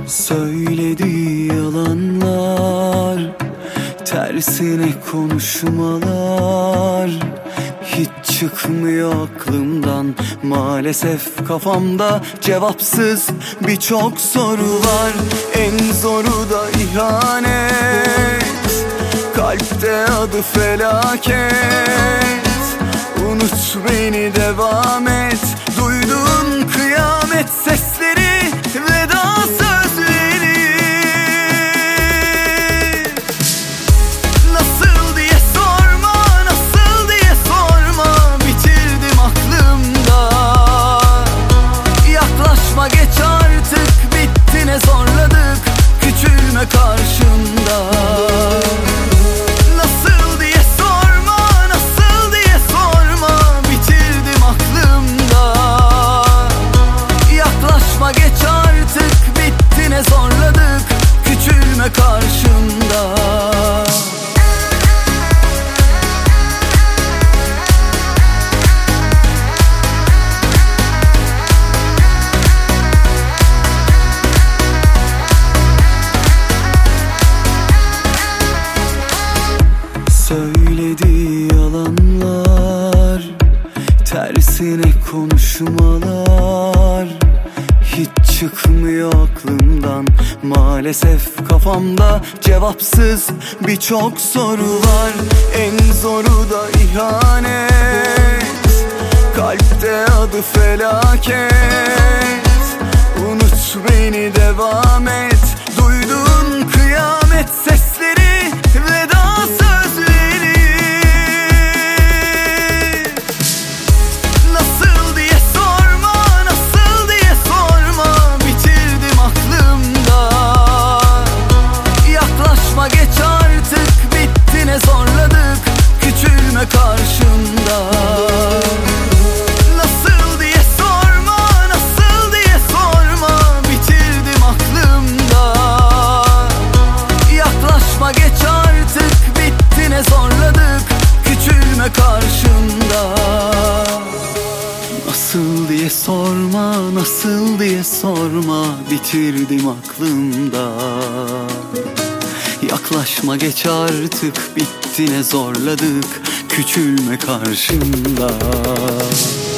Söylediği yalanlar, tersine konuşmalar hiç çıkmıyor aklımdan. Maalesef kafamda cevapsız birçok soru var. En zoru da ihanet, kalpte adı felaket. Unut beni, devam et. Duyduğun kıyamet sesleri, veda sözleri. Nasıl diye sorma, nasıl diye sorma. Bitirdim aklımda. Yaklaşma, geç artık, bitti ne zorladık. Küçülme karşımda. Geç artık, bitti ne zorladık. Küçülme karşımda. Söylediği yalanlar, tersine konuşmalar hiç çıkmıyor aklımdan. Maalesef kafamda cevapsız birçok soru var. En zoru da ihanet, kalpte adı felaket. Unut beni, devam et. Duyduğun kıyamet sesleri, veda sözleri. Nasıl diye sorma, nasıl diye sorma. Bitirdim aklımda. Yaklaşma, geç artık, bitti ne zorladık. Küçülme karşımda. Nasıl diye sorma, nasıl diye sorma. Bitirdim aklımda. Yaklaşma, geç artık, bitti ne zorladık. Küçülme karşımda. Nasıl diye sorma, nasıl diye sorma. Bitirdim aklımda. Yaklaşma, geç artık, bitti ne zorladık. Küçülme karşımda.